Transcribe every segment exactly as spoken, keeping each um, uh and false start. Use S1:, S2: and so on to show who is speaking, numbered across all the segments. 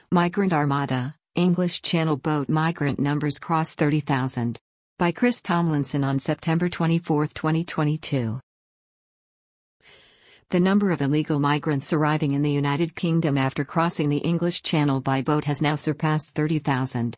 S1: Migrant Armada, English Channel boat migrant numbers cross thirty thousand. By Chris Tomlinson on September twenty-fourth, twenty twenty-two. The number of illegal migrants arriving in the United Kingdom after crossing the English Channel by boat has now surpassed thirty thousand.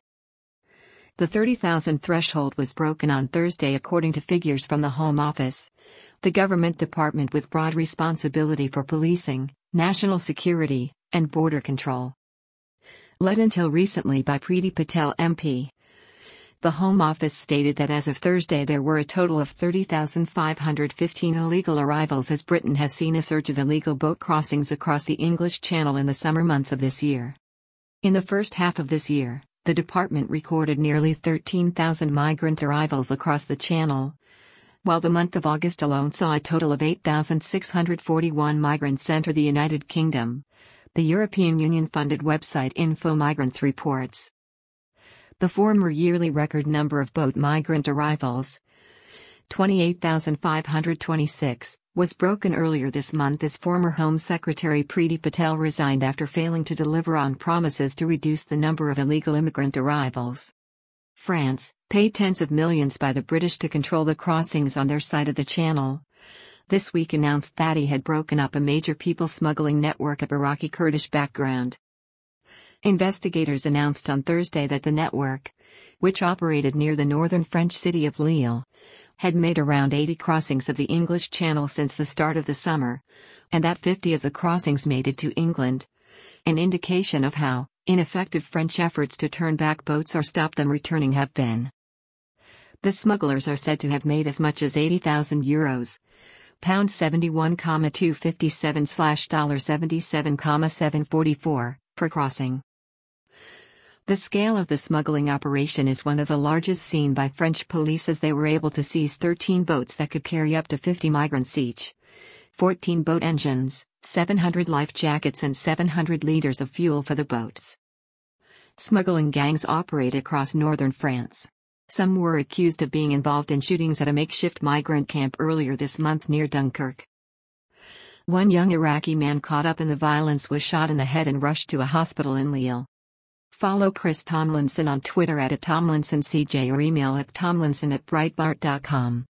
S1: The thirty thousand threshold was broken on Thursday according to figures from the Home Office, the government department with broad responsibility for policing, national security, and border control. Led until recently by Priti Patel M P. The Home Office stated that as of Thursday there were a total of thirty thousand five hundred fifteen illegal arrivals as Britain has seen a surge of illegal boat crossings across the English Channel in the summer months of this year. In the first half of this year, the department recorded nearly thirteen thousand migrant arrivals across the Channel, while the month of August alone saw a total of eight thousand six hundred forty-one migrants enter the United Kingdom, the European Union-funded website Info Migrants reports. The former yearly record number of boat migrant arrivals, twenty-eight thousand five hundred twenty-six, was broken earlier this month as former Home Secretary Priti Patel resigned after failing to deliver on promises to reduce the number of illegal immigrant arrivals. France, paid tens of millions by the British to control the crossings on their side of the Channel, this week announced that he had broken up a major people smuggling network of Iraqi Kurdish background. Investigators announced on Thursday that the network, which operated near the northern French city of Lille, had made around eighty crossings of the English Channel since the start of the summer, and that fifty of the crossings made it to England, an indication of how ineffective French efforts to turn back boats or stop them returning have been. The smugglers are said to have made as much as eighty thousand euros, pound seventy-one thousand two hundred fifty-seven slash seventy-seven thousand seven hundred forty-four, per crossing. The scale of the smuggling operation is one of the largest seen by French police as they were able to seize thirteen boats that could carry up to fifty migrants each, fourteen boat engines, seven hundred life jackets and seven hundred liters of fuel for the boats. Smuggling gangs operate across northern France. Some were accused of being involved in shootings at a makeshift migrant camp earlier this month near Dunkirk. One young Iraqi man caught up in the violence was shot in the head and rushed to a hospital in Lille. Follow Chris Tomlinson on Twitter at Tomlinson C J or email at tomlinson at breitbart dot com.